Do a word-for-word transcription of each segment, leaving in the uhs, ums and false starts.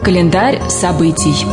Календарь событий.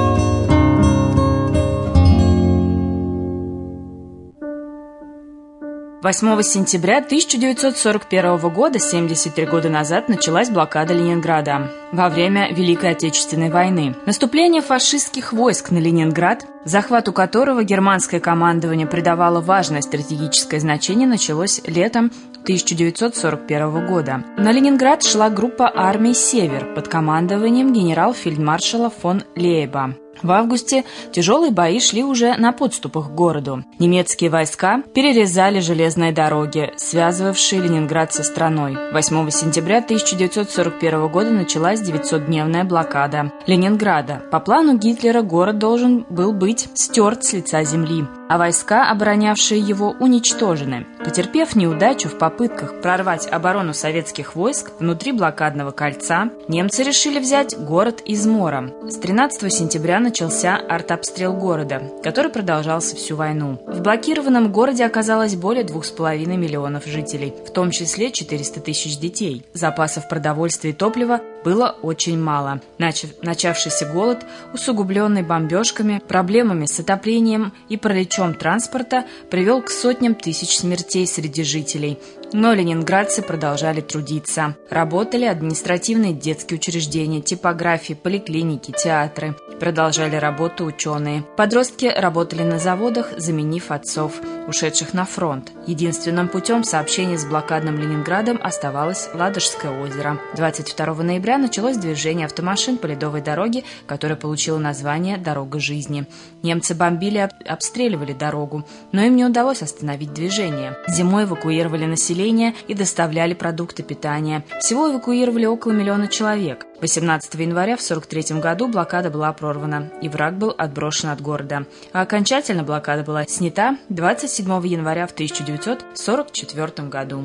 восьмого сентября тысяча девятьсот сорок первого года, семьдесят три года назад, началась блокада Ленинграда во время Великой Отечественной войны. Наступление фашистских войск на Ленинград, захвату которого германское командование придавало важное стратегическое значение, началось летом тысяча девятьсот сорок первого года. На Ленинград шла группа армий «Север» под командованием генерал-фельдмаршала фон Лейба. В августе тяжелые бои шли уже на подступах к городу. Немецкие войска перерезали железные дороги, связывавшие Ленинград со страной. восьмого сентября тысяча девятьсот сорок первого года началась девятисотдневная блокада Ленинграда. По плану Гитлера город должен был быть стерт с лица земли, а войска, оборонявшие его, уничтожены. Потерпев неудачу в попытках прорвать оборону советских войск внутри блокадного кольца, немцы решили взять город измором. С тринадцатого сентября начался артобстрел города, который продолжался всю войну. В блокированном городе оказалось более двух с половиной миллионов жителей, в том числе четыреста тысяч детей. Запасов продовольствия и топлива было очень мало. Начав, начавшийся голод, усугубленный бомбежками, проблемами с отоплением и параличом транспорта, привел к сотням тысяч смертей среди жителей. Но ленинградцы продолжали трудиться. Работали административные детские учреждения, типографии, поликлиники, театры. Продолжали работу ученые. Подростки работали на заводах, заменив отцов, ушедших на фронт. Единственным путем сообщения с блокадным Ленинградом оставалось Ладожское озеро. двадцать второго ноября началось движение автомашин по ледовой дороге, которая получила название «Дорога жизни». Немцы бомбили и обстреливали дорогу, но им не удалось остановить движение. Зимой эвакуировали население и доставляли продукты питания. Всего эвакуировали около миллиона человек. восемнадцатого января в сорок третьем году блокада была прорвана, и враг был отброшен от города. А окончательно блокада была снята двадцать седьмого января в тысяча девятьсот сорок четвёртом году.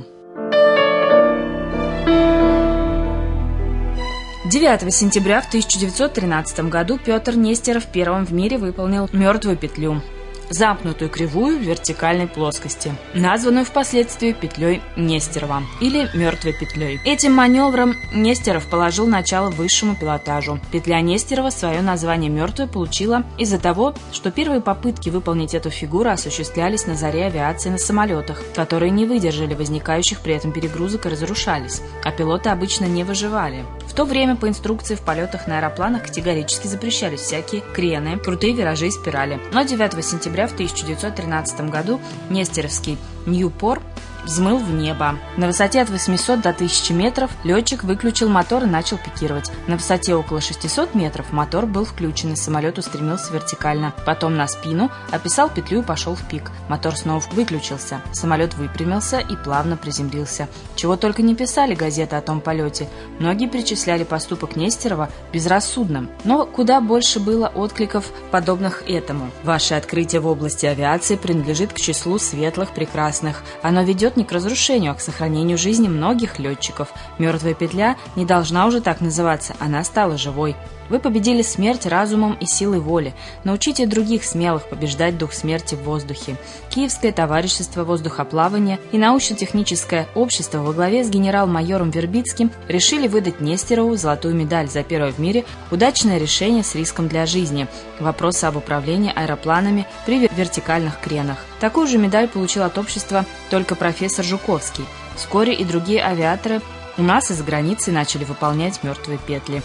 девятого сентября в тысяча девятьсот тринадцатом году Петр Нестеров первым в мире выполнил мертвую петлю, замкнутую кривую в вертикальной плоскости, названную впоследствии петлей Нестерова или мертвой петлей. Этим маневром Нестеров положил начало высшему пилотажу. Петля Нестерова свое название «мертвой» получила из-за того, что первые попытки выполнить эту фигуру осуществлялись на заре авиации на самолетах, которые не выдержали возникающих при этом перегрузок и разрушались, а пилоты обычно не выживали. В то время по инструкции в полетах на аэропланах категорически запрещались всякие крены, крутые виражи и спирали. Но девятого сентября в тысяча девятьсот тринадцатом году нестеровский Ньюпор взмыл в небо. На высоте от восьмисот до тысячи метров летчик выключил мотор и начал пикировать. На высоте около шестисот метров мотор был включен, и самолет устремился вертикально. Потом на спину, описал петлю и пошел в пик. Мотор снова выключился. Самолет выпрямился и плавно приземлился. Чего только не писали газеты о том полете. Многие причисляли поступок Нестерова безрассудным. Но куда больше было откликов, подобных этому. Ваше открытие в области авиации принадлежит к числу светлых, прекрасных. Оно ведет не к разрушению, а к сохранению жизни многих летчиков. Мертвая петля не должна уже так называться, она стала живой. Вы победили смерть разумом и силой воли. Научите других смелых побеждать дух смерти в воздухе. Киевское товарищество воздухоплавания и научно-техническое общество во главе с генерал-майором Вербицким решили выдать Нестерову золотую медаль за первое в мире удачное решение с риском для жизни вопросы об управлении аэропланами при вертикальных кренах. Такую же медаль получил от общества только профессор Жуковский. Вскоре и другие авиаторы у нас из-за границы начали выполнять мертвые петли.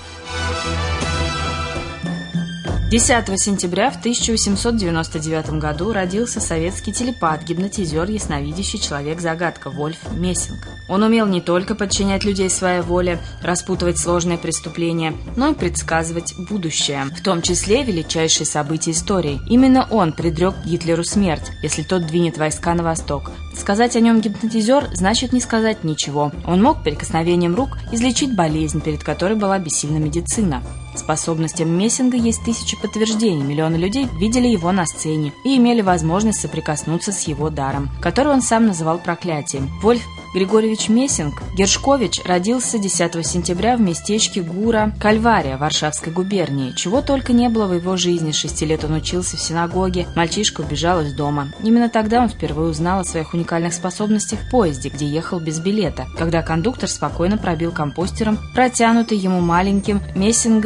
десятого сентября в тысяча восемьсот девяносто девятом году родился советский телепат, гипнотизер, ясновидящий человек-загадка Вольф Мессинг. Он умел не только подчинять людей своей воле, распутывать сложные преступления, но и предсказывать будущее, в том числе величайшие события истории. Именно он предрек Гитлеру смерть, если тот двинет войска на восток. Сказать о нем гипнотизер значит не сказать ничего. Он мог прикосновением рук излечить болезнь, перед которой была бессильна медицина. Способностям Мессинга есть тысячи подтверждений. Миллионы людей видели его на сцене и имели возможность соприкоснуться с его даром, который он сам называл проклятием. Вольф Григорьевич Мессинг Гершкович родился десятого сентября в местечке Гура, Кальвария, Варшавской губернии. Чего только не было в его жизни. Шести лет он учился в синагоге, мальчишка убежал из дома. Именно тогда он впервые узнал о своих уникальных способностях в поезде, где ехал без билета, когда кондуктор спокойно пробил компостером протянутый ему маленьким Мессингом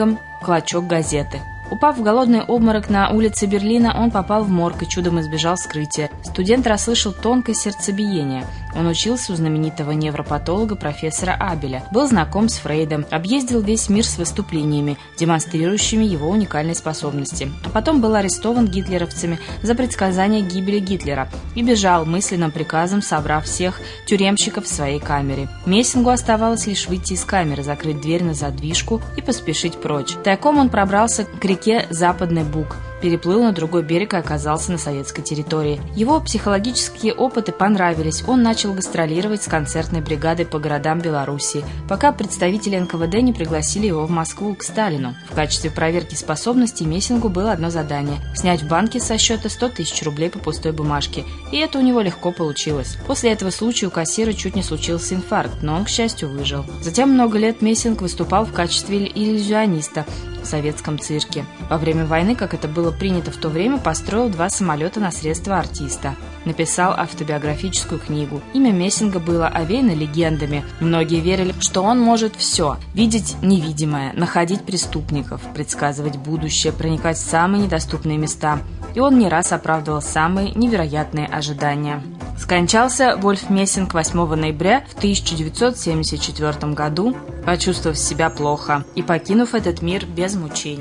клочок газеты. Упав в голодный обморок на улице Берлина, он попал в морг и чудом избежал вскрытия. Студент расслышал тонкое сердцебиение. Он учился у знаменитого невропатолога профессора Абеля, был знаком с Фрейдом, объездил весь мир с выступлениями, демонстрирующими его уникальные способности. А потом был арестован гитлеровцами за предсказание гибели Гитлера и бежал мысленным приказом, собрав всех тюремщиков в своей камере. Мессингу оставалось лишь выйти из камеры, закрыть дверь на задвижку и поспешить прочь. Тайком он пробрался к реке Западный Буг, переплыл на другой берег и оказался на советской территории. Его психологические опыты понравились, он начал гастролировать с концертной бригадой по городам Белоруссии, пока представители эн ка вэ дэ не пригласили его в Москву к Сталину. В качестве проверки способностей Мессингу было одно задание – снять в банке со счета сто тысяч рублей по пустой бумажке, и это у него легко получилось. После этого случая у кассира чуть не случился инфаркт, но он, к счастью, выжил. Затем много лет Мессинг выступал в качестве иллюзиониста в советском цирке. Во время войны, как это было принято в то время, построил два самолета на средства артиста. Написал автобиографическую книгу. Имя Мессинга было овеяно легендами. Многие верили, что он может все – видеть невидимое, находить преступников, предсказывать будущее, проникать в самые недоступные места. И он не раз оправдывал самые невероятные ожидания. Скончался Вольф Мессинг восьмого ноября в тысяча девятьсот семьдесят четвёртом году, почувствовав себя плохо и покинув этот мир без мучений.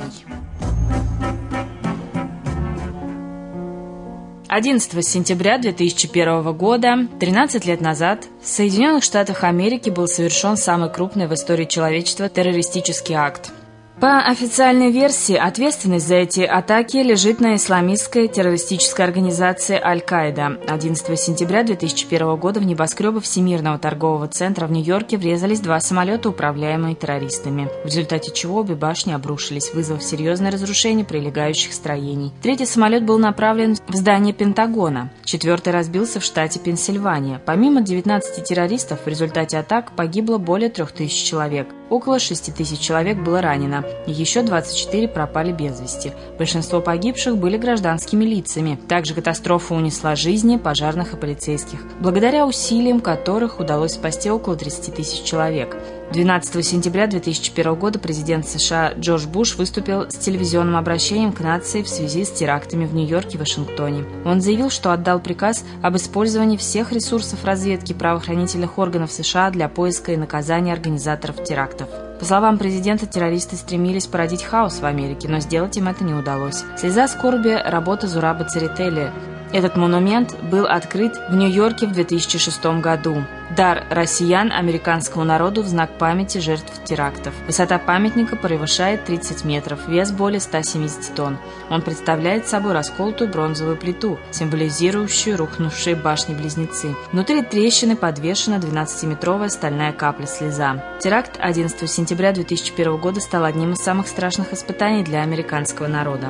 одиннадцатого сентября две тысячи первого года, тринадцать лет назад, в Соединенных Штатах Америки был совершен самый крупный в истории человечества террористический акт. По официальной версии, ответственность за эти атаки лежит на исламистской террористической организации Аль-Каида. одиннадцатого сентября две тысячи первого года в небоскребы Всемирного торгового центра в Нью-Йорке врезались два самолета, управляемые террористами, в результате чего обе башни обрушились, вызвав серьезное разрушение прилегающих строений. Третий самолет был направлен в здание Пентагона. Четвертый разбился в штате Пенсильвания. Помимо девятнадцати террористов, в результате атак погибло более трех тысяч человек. Около шести тысяч человек было ранено, и еще двадцать четыре пропали без вести. Большинство погибших были гражданскими лицами. Также катастрофа унесла жизни пожарных и полицейских, благодаря усилиям которых удалось спасти около тридцати тысяч человек. двенадцатого сентября две тысячи первого года президент США Джордж Буш выступил с телевизионным обращением к нации в связи с терактами в Нью-Йорке и Вашингтоне. Он заявил, что отдал приказ об использовании всех ресурсов разведки правоохранительных органов США для поиска и наказания организаторов терактов. По словам президента, террористы стремились породить хаос в Америке, но сделать им это не удалось. «Слеза скорби» – работа Зураба Церетели. Этот монумент был открыт в Нью-Йорке в две тысячи шестом году. Дар россиян американскому народу в знак памяти жертв терактов. Высота памятника превышает тридцать метров, вес более ста семидесяти тонн. Он представляет собой расколотую бронзовую плиту, символизирующую рухнувшие башни-близнецы. Внутри трещины подвешена двенадцатиметровая стальная капля слеза. Теракт одиннадцатого сентября две тысячи первого года стал одним из самых страшных испытаний для американского народа.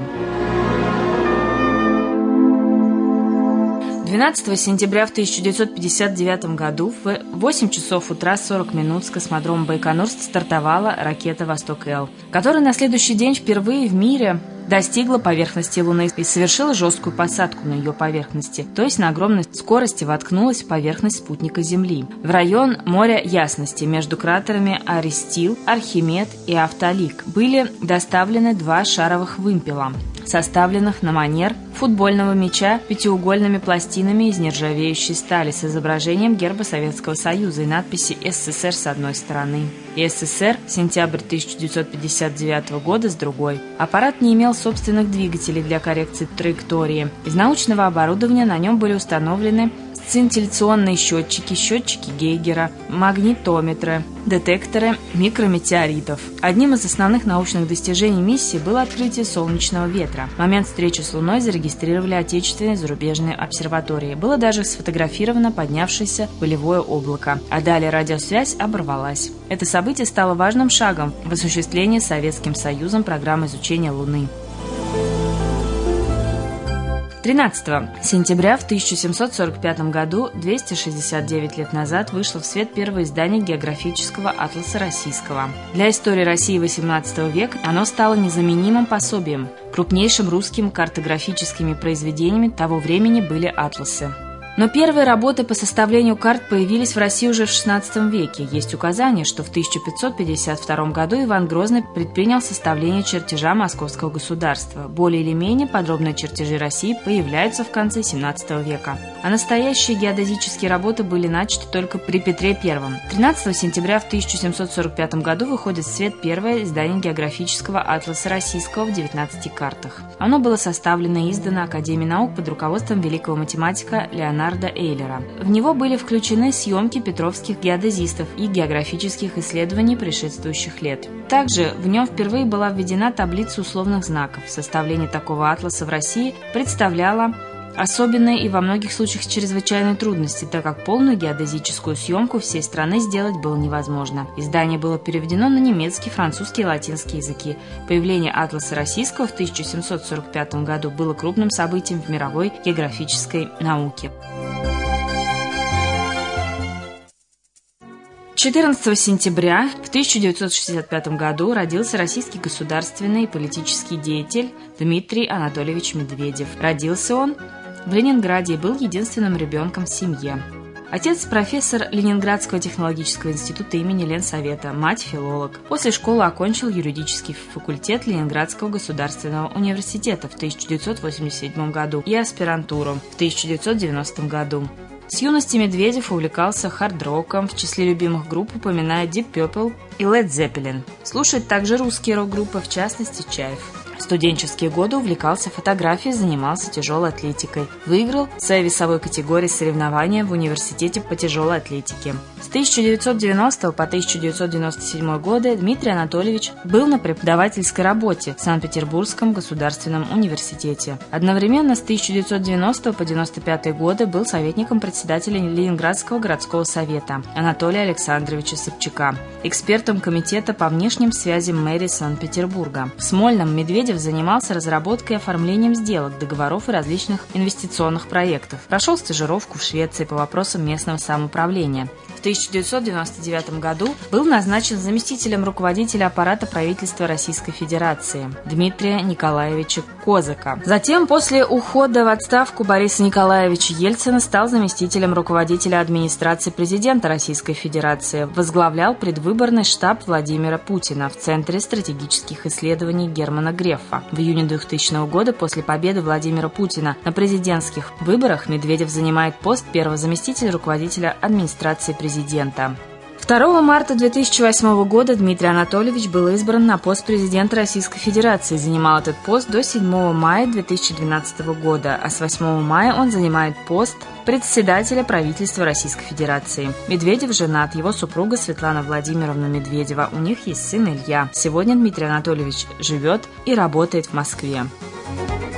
двенадцатого сентября в тысяча девятьсот пятьдесят девятом году в восемь часов утра сорок минут с космодрома Байконур стартовала ракета «Восток-Л», которая на следующий день впервые в мире достигла поверхности Луны и совершила жесткую посадку на ее поверхности, то есть на огромной скорости воткнулась в поверхность спутника Земли, в район моря Ясности между кратерами Аристил, Архимед и Автолик. Были доставлены два шаровых вымпела, составленных на манер футбольного мяча пятиугольными пластинами из нержавеющей стали с изображением герба Советского Союза и надписи эс эс эс эр с одной стороны и эс эс эс эр, сентябрь тысяча девятьсот пятьдесят девятого года, с другой. Аппарат не имел собственных двигателей для коррекции траектории. Из научного оборудования на нем были установлены сцинтилляционные счетчики, счетчики Гейгера, магнитометры, детекторы микрометеоритов. Одним из основных научных достижений миссии было открытие солнечного ветра. В момент встречи с Луной зарегистрировали отечественные и зарубежные обсерватории. Было даже сфотографировано поднявшееся пылевое облако, а далее радиосвязь оборвалась. Это событие стало важным шагом в осуществлении Советским Союзом программы изучения Луны. тринадцатого сентября в тысяча семьсот сорок пятом году, двести шестьдесят девять лет назад, вышло в свет первое издание географического атласа российского. Для истории России восемнадцатого века оно стало незаменимым пособием. Крупнейшим русским картографическими произведениями того времени были атласы Но первые работы по составлению карт появились в России уже в шестнадцатом веке. Есть указание, что в тысяча пятьсот пятьдесят втором году Иван Грозный предпринял составление чертежа Московского государства. Более или менее подробные чертежи России появляются в конце семнадцатого века. А настоящие геодезические работы были начаты только при Петре Первом. тринадцатого сентября в тысяча семьсот сорок пятом году выходит в свет первое издание географического атласа российского в девятнадцати картах. Оно было составлено и издано Академией наук под руководством великого математика Леонардо Эйлера. В него были включены съемки петровских геодезистов и географических исследований предшествующих лет. Также в нем впервые была введена таблица условных знаков. Составление такого атласа в России представляло особенные и во многих случаях чрезвычайные трудности, так как полную геодезическую съемку всей страны сделать было невозможно. Издание было переведено на немецкий, французский и латинский языки. Появление атласа российского в тысяча семьсот сорок пятом году было крупным событием в мировой географической науке. четырнадцатого сентября в тысяча девятьсот шестьдесят пятом году родился российский государственный и политический деятель Дмитрий Анатольевич Медведев. Родился он в Ленинграде и был единственным ребенком в семье. Отец – профессор Ленинградского технологического института имени Ленсовета, мать – филолог. После школы окончил юридический факультет Ленинградского государственного университета в тысяча девятьсот восемьдесят седьмом году и аспирантуру в тысяча девятьсот девяностом году. С юности Медведев увлекался хард-роком, в числе любимых групп упоминают Deep Purple и Led Zeppelin. Слушает также русские рок-группы, в частности Чайф. В студенческие годы увлекался фотографией, занимался тяжелой атлетикой. Выиграл в своей весовой категории соревнования в университете по тяжелой атлетике. С тысяча девятьсот девяностого по тысяча девятьсот девяносто седьмой годы Дмитрий Анатольевич был на преподавательской работе в Санкт-Петербургском государственном университете. Одновременно с тысяча девятьсот девяностого по девяносто пятый годы был советником председателя Ленинградского городского совета Анатолия Александровича Собчака, экспертом комитета по внешним связям мэрии Санкт-Петербурга. В Смольном Медведев занимался разработкой и оформлением сделок, договоров и различных инвестиционных проектов. Прошел стажировку в Швеции по вопросам местного самоуправления. В тысяча девятьсот девяносто девятом году был назначен заместителем руководителя аппарата правительства Российской Федерации Дмитрия Николаевича Козака. Затем, после ухода в отставку Бориса Николаевича Ельцина, стал заместителем руководителя администрации президента Российской Федерации. Возглавлял предвыборный штаб Владимира Путина в Центре стратегических исследований Германа Грефа. В июне двухтысячного года, после победы Владимира Путина на президентских выборах, Медведев занимает пост первого заместителя руководителя администрации президента. Президента. второго марта две тысячи восьмого года Дмитрий Анатольевич был избран на пост президента Российской Федерации. Занимал этот пост до седьмого мая две тысячи двенадцатого года, а с восьмого мая он занимает пост председателя правительства Российской Федерации. Медведев женат, его супруга Светлана Владимировна Медведева. У них есть сын Илья. Сегодня Дмитрий Анатольевич живет и работает в Москве.